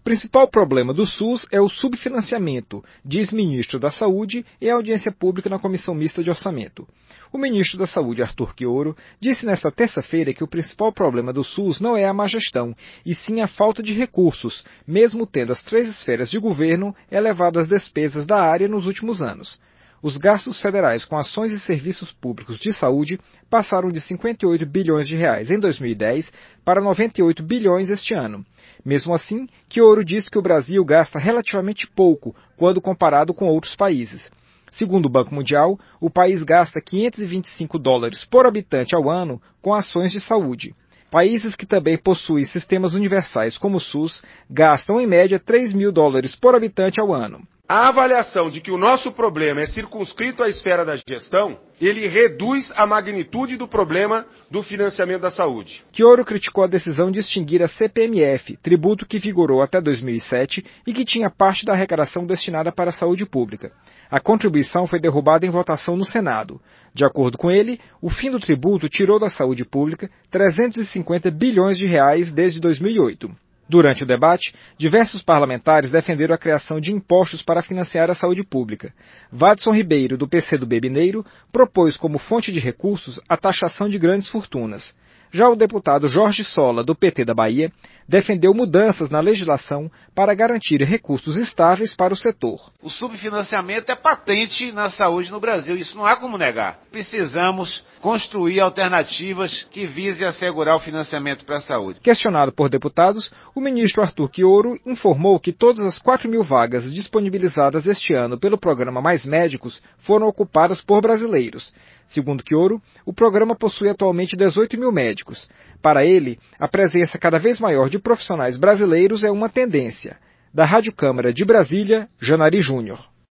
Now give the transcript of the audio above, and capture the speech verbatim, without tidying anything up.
principal problema do SUS é o subfinanciamento, diz ministro da Saúde em audiência pública na Comissão Mista de Orçamento. O ministro da Saúde, Arthur Quiouro, disse nesta terça-feira que o principal problema do SUS não é a má gestão, e sim a falta de recursos, mesmo tendo as três esferas de governo elevado as despesas da área nos últimos anos. Os gastos federais com ações e serviços públicos de saúde passaram de cinquenta e oito bilhões de reais em dois mil e dez para noventa e oito bilhões este ano. Mesmo assim, Quiouro diz que o Brasil gasta relativamente pouco quando comparado com outros países. Segundo o Banco Mundial, o país gasta quinhentos e vinte e cinco dólares por habitante ao ano com ações de saúde. Países que também possuem sistemas universais como o SUS gastam em média três mil dólares por habitante ao ano. A avaliação de que o nosso problema é circunscrito à esfera da gestão, ele reduz a magnitude do problema do financiamento da saúde. Quiouro criticou a decisão de extinguir a C P M F, tributo que vigorou até dois mil e sete e que tinha parte da arrecadação destinada para a saúde pública. A contribuição foi derrubada em votação no Senado. De acordo com ele, o fim do tributo tirou da saúde pública trezentos e cinquenta bilhões de reais desde dois mil e oito. Durante o debate, diversos parlamentares defenderam a criação de impostos para financiar a saúde pública. Vadson Ribeiro, do P C do B Mineiro, propôs como fonte de recursos a taxação de grandes fortunas. Já o deputado Jorge Sola, do P T da Bahia, defendeu mudanças na legislação para garantir recursos estáveis para o setor. O subfinanciamento é patente na saúde no Brasil, isso não há como negar. Precisamos construir alternativas que visem assegurar o financiamento para a saúde. Questionado por deputados, o ministro Arthur Quiouro informou que todas as quatro mil vagas disponibilizadas este ano pelo programa Mais Médicos foram ocupadas por brasileiros. Segundo Quiouro, o programa possui atualmente dezoito mil médicos. Para ele, a presença cada vez maior de profissionais brasileiros é uma tendência. Da Rádio Câmara de Brasília, Janari Júnior.